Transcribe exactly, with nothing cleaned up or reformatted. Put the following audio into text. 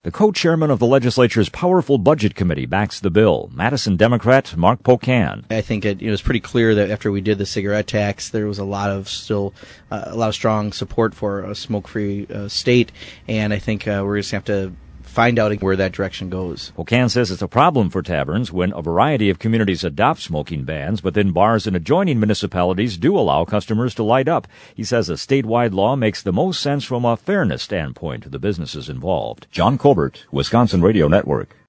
The co-chairman of the legislature's powerful budget committee backs the bill. Madison Democrat Mark Pocan. I think it, it was pretty clear that after we did the cigarette tax, there was a lot of still uh, a lot of strong support for a smoke-free uh, state, and I think uh, we're just going to have to find out where that direction goes. Pocan says it's a problem for taverns when a variety of communities adopt smoking bans, but then bars in adjoining municipalities do allow customers to light up. He says a statewide law makes the most sense from a fairness standpoint to the businesses involved. John Colbert, Wisconsin Radio Network.